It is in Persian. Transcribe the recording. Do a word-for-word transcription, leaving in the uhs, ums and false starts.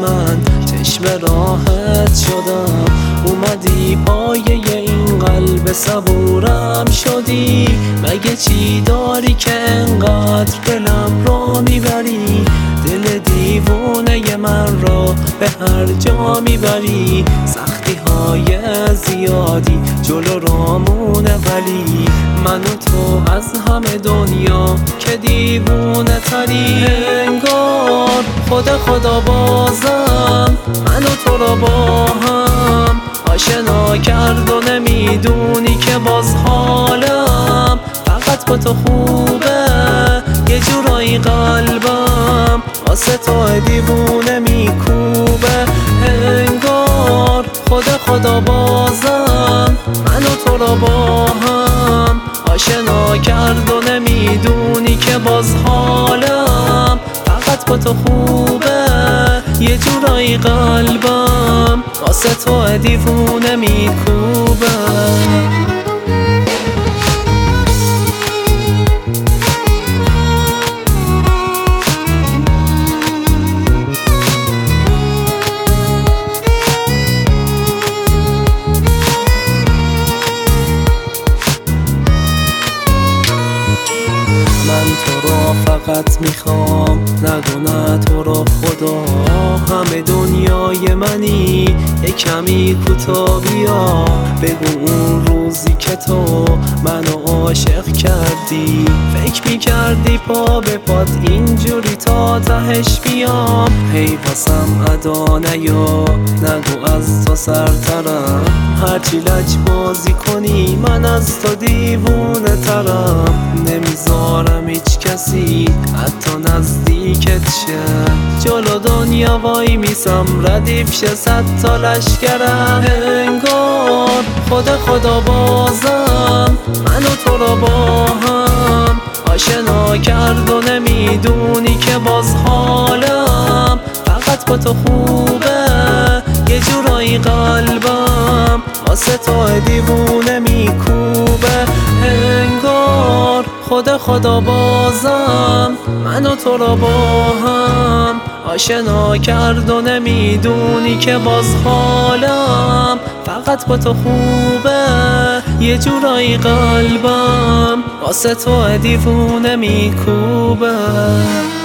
من چشم راحت شدم. اومدی پایه این قلب صبورم شدی. مگه چی داری که انقدر دلم را میبری؟ دل دیوونه من را به هر جا میبری. سختی های زیادی جلو رامونه، ولی من و تو از همه دنیا که دیوونه تری. انگار خدا خدا بازم من و تو را با هم آشنا کرد و نمیدونی که باز حالم فقط با تو خوبه. یه جورایی قلبم واسه تو دیوونه میکوبه. انگار خدا خدا بازم من و تو را با هم آشنا کرد و نمیدونی که باز حالم فقط با تو خوبه. یه جورایی قلبم واسه تو دیوونه میکوبه. من تو را فقط میخوام، نگو نه تو را خدا. همه دنیای منی، یه کمی کوتاه بیا. بگو اون روزی که تو منو عاشق کردی، فکر میکردی پا به پات اینجوری تا تهش بیام. هی واسم ادا نیا، نگو از تو سرترم. هرچی لج بازی کنی من از تو دیوونه ترم. نمیذارم هیچ کسی حتی نزدیکت شه. جلو دنیا وای میسم ردیف شه صد تا لشکرم. انگار خدا خدا بازم من و تو را با هم آشنا کرد و نمیدونی که باز حالم فقط با تو خوبه. یه جورایی قلبم واسه تو دیوونه میکوبه. انگار خدا خدا بازم من و تو را با هم آشنا کرد و نمیدونی که باز حالم فقط با تو خوبه. یه جورایی قلبم واسه تو دیوونه میکوبه.